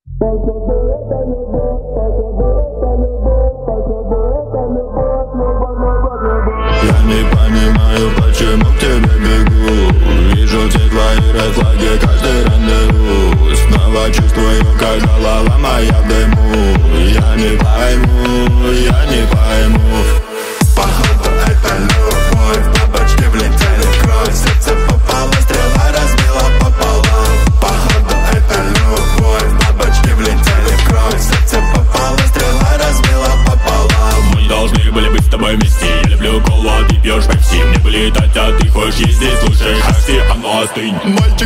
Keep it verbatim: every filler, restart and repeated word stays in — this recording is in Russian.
Я не понимаю, почему к тебе бегу. Вижу те твои red-флаги, каждый рандеву. Снова чувствую, как голова моя в дыму. Я не пойму, я не пойму. Походу это любовь, бабочки влетели в кровь. Сердце попало, стрела разбила пополам. Походу это любовь, бабочки влетели в кровь. Сердце попало, стрела разбила пополам. Мы не должны были быть с тобой вместе. Я люблю колу, а ты пьешь пепси. Мне бы летать, а ты хочешь ездить. Слушай, Хакси, а ну остынь.